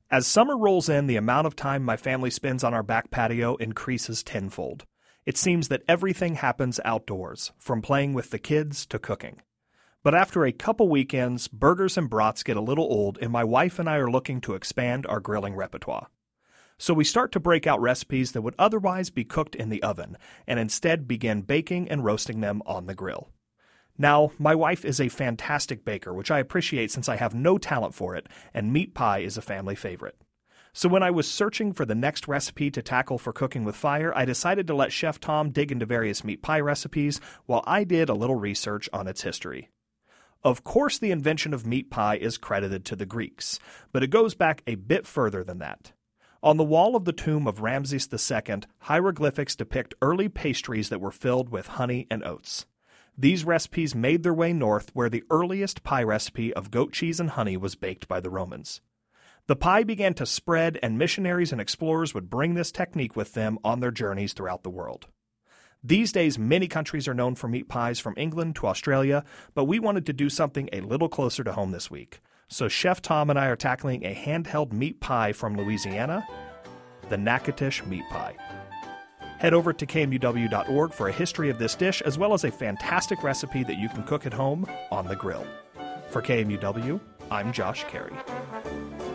As summer rolls in, the amount of time my family spends on our back patio increases tenfold. It seems that everything happens outdoors, from playing with the kids to cooking. But after a couple weekends, burgers and brats get a little old, and my wife and I are looking to expand our grilling repertoire. So we start to break out recipes that would otherwise be cooked in the oven, and instead begin baking and roasting them on the grill. Now, my wife is a fantastic baker, which I appreciate since I have no talent for it, and meat pie is a family favorite. So when I was searching for the next recipe to tackle for cooking with fire, I decided to let Chef Tom dig into various meat pie recipes while I did a little research on its history. Of course, the invention of meat pie is credited to the Greeks, but it goes back a bit further than that. On the wall of the tomb of Ramses II, hieroglyphics depict early pastries that were filled with honey and oats. These recipes made their way north, where the earliest pie recipe of goat cheese and honey was baked by the Romans. The pie began to spread, and missionaries and explorers would bring this technique with them on their journeys throughout the world. These days, many countries are known for meat pies, from England to Australia, but we wanted to do something a little closer to home this week. So Chef Tom and I are tackling a handheld meat pie from Louisiana, the Natchitoches meat pie. Head over to KMUW.org for a history of this dish, as well as a fantastic recipe that you can cook at home on the grill. For KMUW, I'm Josh Carey.